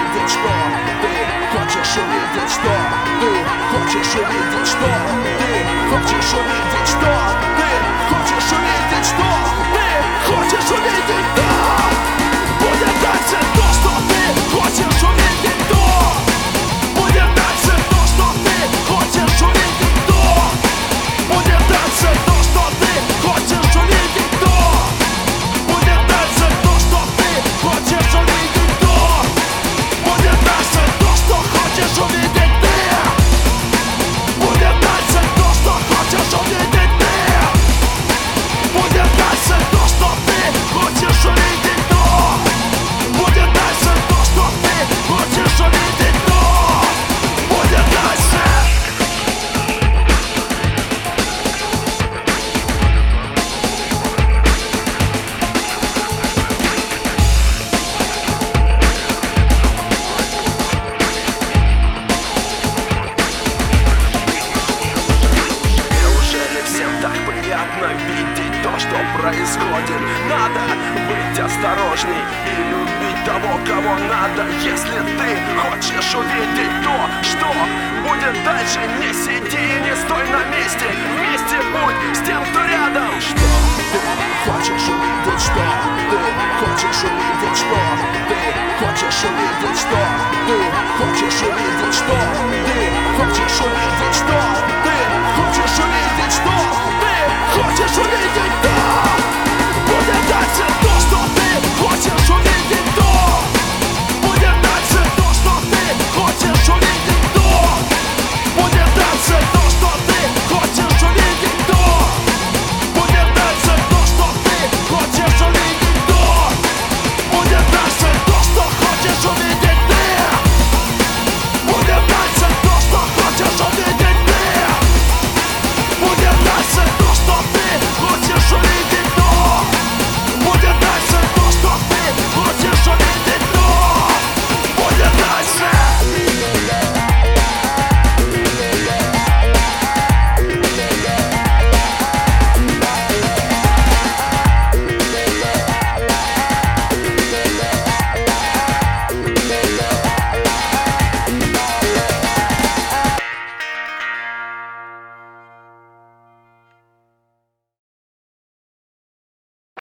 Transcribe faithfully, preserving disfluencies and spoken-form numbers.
увидеть, что ты хочешь увидеть, что ты хочешь увидеть, что ты хочешь увидеть, что ты хочешь увидеть, что ты хочешь увидеть, да! Будет дальше то, что ты хочешь увидеть, то будет дальше то, что ты хочешь увидеть, то будет дальше то, что ты хочешь увидеть, то будет дальше то, что ты хочешь увидеть, то будет дальше то, что хочешь увидеть ты. Будет дальше то, что хочешь увидеть ты. Будет дальше то, что ты хочешь увидеть, то будет дальше то, что ты хочешь увидеть, то будет дальше. Неужели всем так приятно видеть то, что происходит? Надо быть осторожней и любить того, кого надо. Если ты хочешь увидеть то, что будет дальше, не сиди, не стой на месте. Вместе будь с тем, кто рядом. Что ты хочешь увидеть, что ты хочешь увидеть, что ты хочешь увидеть, что ты хочешь увидеть, что ты хочешь увидеть, что ты хочешь увидеть, что ты хочешь увидеть, да!